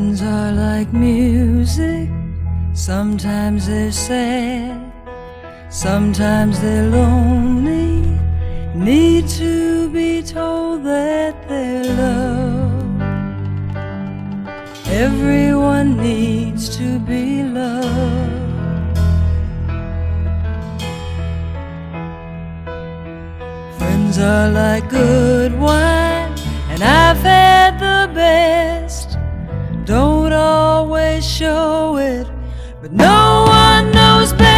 Friends are like music, sometimes they're sad, sometimes they're lonely, need to be told that they're loved. Everyone needs to be loved. Friends are like good wine, and I've had the best. Don't always show it, but no one knows best.